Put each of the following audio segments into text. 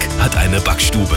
hat eine Backstube.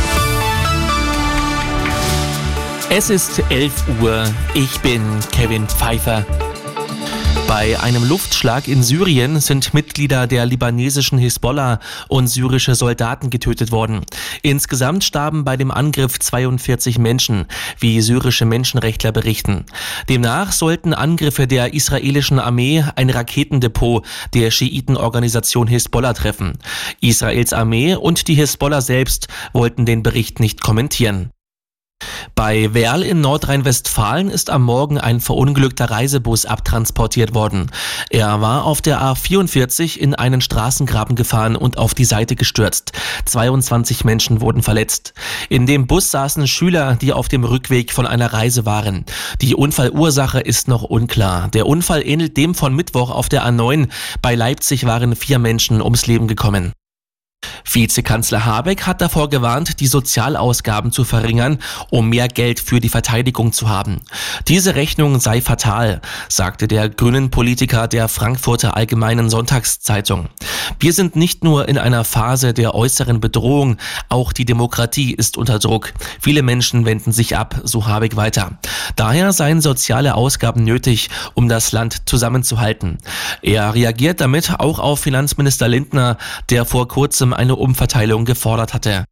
Es ist 11 Uhr, ich bin Kevin Pfeiffer. Bei einem Luftschlag in Syrien sind Mitglieder der libanesischen Hisbollah und syrische Soldaten getötet worden. Insgesamt starben bei dem Angriff 42 Menschen, wie syrische Menschenrechtler berichten. Demnach sollten Angriffe der israelischen Armee ein Raketendepot der Schiitenorganisation Hisbollah treffen. Israels Armee und die Hisbollah selbst wollten den Bericht nicht kommentieren. Bei Werl in Nordrhein-Westfalen ist am Morgen ein verunglückter Reisebus abtransportiert worden. Er war auf der A44 in einen Straßengraben gefahren und auf die Seite gestürzt. 22 Menschen wurden verletzt. In dem Bus saßen Schüler, die auf dem Rückweg von einer Reise waren. Die Unfallursache ist noch unklar. Der Unfall ähnelt dem von Mittwoch auf der A9. Bei Leipzig waren 4 Menschen ums Leben gekommen. Vizekanzler Habeck hat davor gewarnt, die Sozialausgaben zu verringern, um mehr Geld für die Verteidigung zu haben. Diese Rechnung sei fatal, sagte der grünen Politiker der Frankfurter Allgemeinen Sonntagszeitung. Wir sind nicht nur in einer Phase der äußeren Bedrohung, auch die Demokratie ist unter Druck. Viele Menschen wenden sich ab, so Habeck weiter. Daher seien soziale Ausgaben nötig, um das Land zusammenzuhalten. Er reagiert damit auch auf Finanzminister Lindner, der vor kurzem eine Umverteilung gefordert hatte.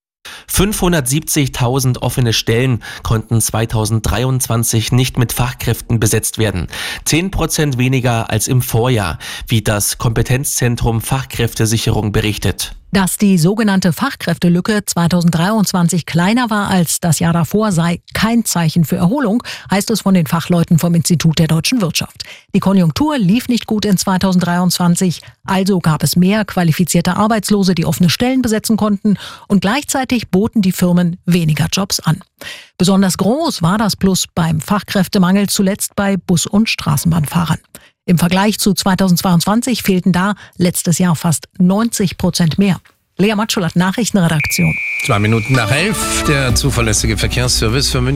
570.000 offene Stellen konnten 2023 nicht mit Fachkräften besetzt werden. 10% weniger als im Vorjahr, wie das Kompetenzzentrum Fachkräftesicherung berichtet. Dass die sogenannte Fachkräftelücke 2023 kleiner war als das Jahr davor, sei kein Zeichen für Erholung, heißt es von den Fachleuten vom Institut der deutschen Wirtschaft. Die Konjunktur lief nicht gut in 2023, also gab es mehr qualifizierte Arbeitslose, die offene Stellen besetzen konnten, und gleichzeitig boten die Firmen weniger Jobs an. Besonders groß war das Plus beim Fachkräftemangel zuletzt bei Bus- und Straßenbahnfahrern. Im Vergleich zu 2022 fehlten da letztes Jahr fast 90% mehr. Lea Matschulat, Nachrichtenredaktion. 2 Minuten nach 11, der zuverlässige Verkehrsservice für München.